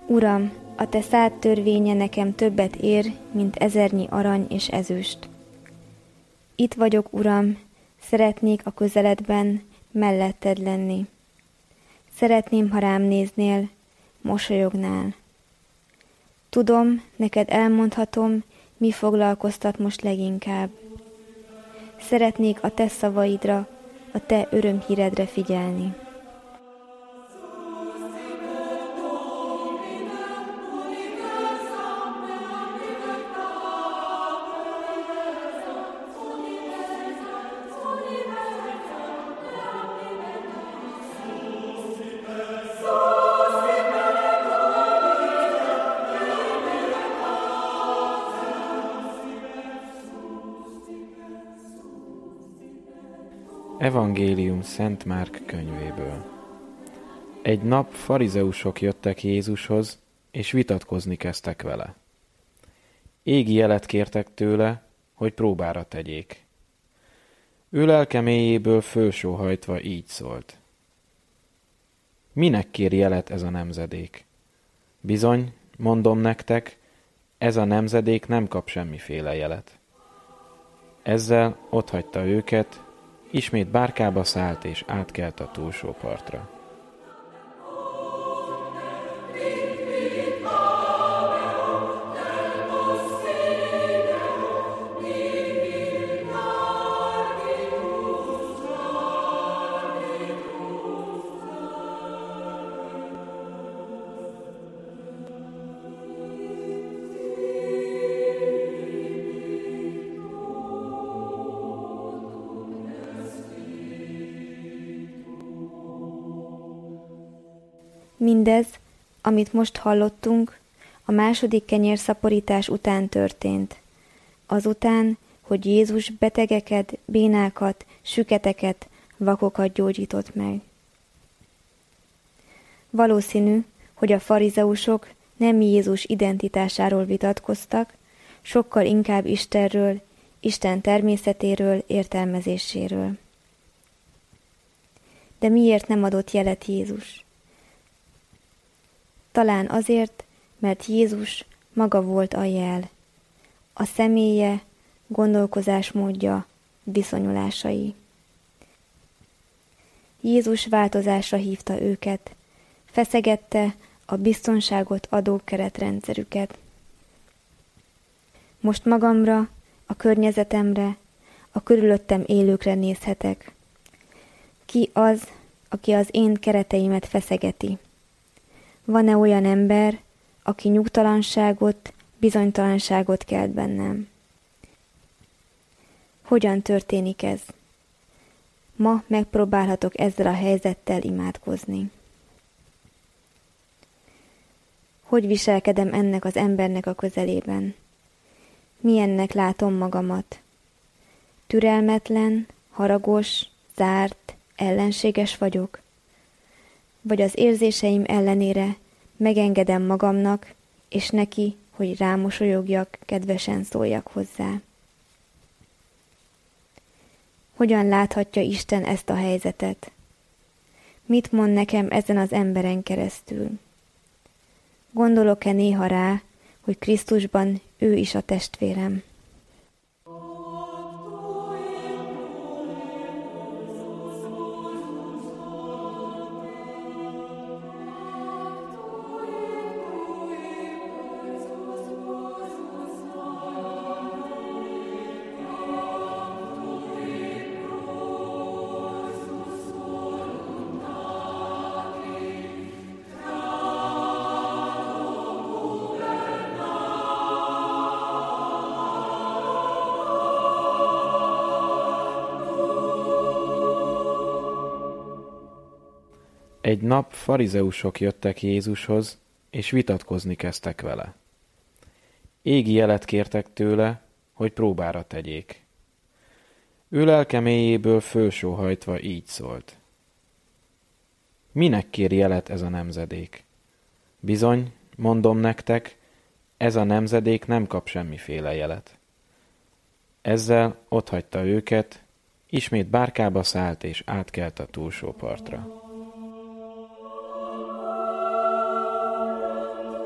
Uram, a te szád törvénye nekem többet ér, mint 1000 arany és ezüst. Itt vagyok, Uram, szeretnék a közeledben melletted lenni. Szeretném, ha rám néznél, mosolyognál. Tudom, neked elmondhatom, mi foglalkoztat most leginkább. Szeretnék a te szavaidra, a te örömhíredre figyelni. Evangélium Szent Márk könyvéből. Egy nap farizeusok jöttek Jézushoz, és vitatkozni kezdtek vele. Égi jelet kértek tőle, hogy próbára tegyék. Ő lelke mélyéből fölsóhajtva így szólt. Minek kér jelet ez a nemzedék? Bizony, mondom nektek, ez a nemzedék nem kap semmiféle jelet. Ezzel otthagyta őket, ismét bárkába szállt és átkelt a túlsó partra. Mindez, amit most hallottunk, a második kenyérszaporítás után történt. Azután, hogy Jézus betegeket, bénákat, süketeket, vakokat gyógyított meg. Valószínű, hogy a farizeusok nem Jézus identitásáról vitatkoztak, sokkal inkább Istenről, Isten természetéről, értelmezéséről. De miért nem adott jelet Jézus? Talán azért, mert Jézus maga volt a jel, a személye, gondolkozásmódja, viszonyulásai. Jézus változásra hívta őket, feszegette a biztonságot adó keretrendszerüket. Most magamra, a környezetemre, a körülöttem élőkre nézhetek. Ki az, aki az én kereteimet feszegeti? Van-e olyan ember, aki nyugtalanságot, bizonytalanságot kelt bennem? Hogyan történik ez? Ma megpróbálhatok ezzel a helyzettel imádkozni. Hogy viselkedem ennek az embernek a közelében? Milyennek látom magamat? Türelmetlen, haragos, zárt, ellenséges vagyok? Vagy az érzéseim ellenére megengedem magamnak, és neki, hogy rámosolyogjak, kedvesen szóljak hozzá. Hogyan láthatja Isten ezt a helyzetet? Mit mond nekem ezen az emberen keresztül? Gondolok-e néha rá, hogy Krisztusban ő is a testvérem? Egy nap farizeusok jöttek Jézushoz, és vitatkozni kezdtek vele. Égi jelet kértek tőle, hogy próbára tegyék. Ő lelke mélyéből fölsóhajtva így szólt. Minek kér jelet ez a nemzedék? Bizony, mondom nektek, ez a nemzedék nem kap semmiféle jelet. Ezzel otthagyta őket, ismét bárkába szállt és átkelt a túlsó partra.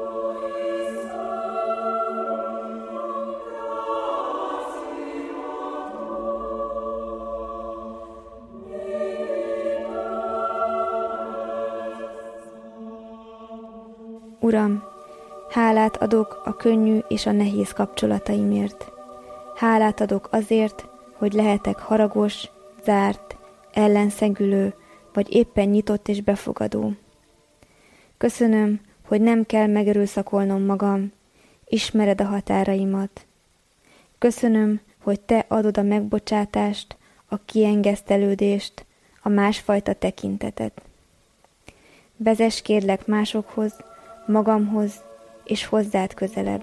Uram, hálát adok a könnyű és a nehéz kapcsolataimért. Hálát adok azért, hogy lehetek haragos, zárt, ellenszegülő, vagy éppen nyitott és befogadó. Köszönöm, hogy nem kell megerőszakolnom magam, ismered a határaimat. Köszönöm, hogy te adod a megbocsátást, a kiengesztelődést, a másfajta tekintetet. Vezess kérlek másokhoz, magamhoz és hozzád közelebb.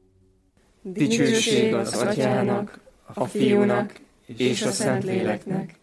Dicsőség az Atyának, a Fiúnak és a Szentléleknek,